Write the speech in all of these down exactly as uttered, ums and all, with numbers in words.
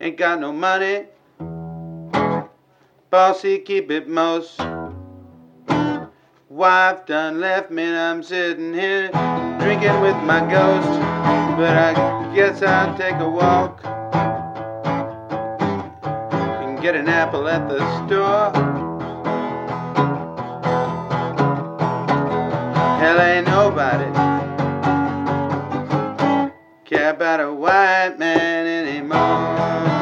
Ain't got no money, bossy keep it most. Wife done left me and I'm sitting here drinking with my ghost. But I guess I'll take a walk and get an apple at the store. Hell, ain't nobody care about a white man anymore.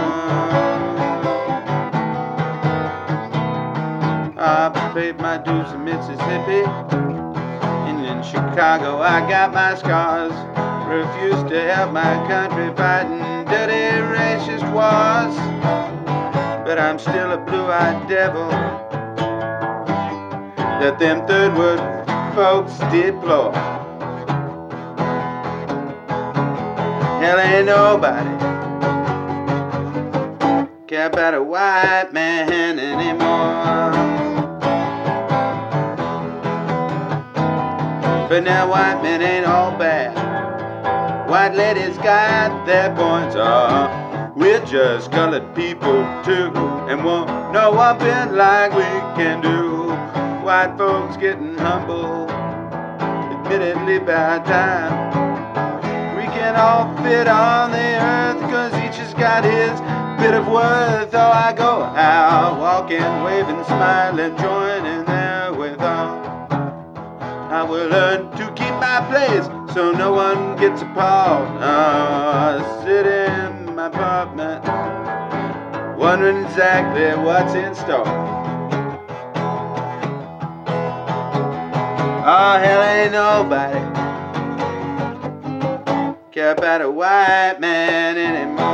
I paid my dues in Mississippi, and in Chicago I got my scars. Refused to help my country fighting dirty racist wars. But I'm still a blue-eyed devil that them third world folks deplore. Hell, ain't nobody care about a white man anymore. But now white men ain't all bad. White ladies got their points. Ah, we're just colored people too, and won't know one bit like we can do. White folks getting humble, admittedly by time. We can all fit on the earth, cause each has got his bit of worth. Oh, I go out walking, waving, smiling, joining there with all. I will learn to keep my place so no one gets appalled. Oh, I sit in my apartment wondering exactly what's in store. Oh, hell, ain't nobody care about a white man anymore.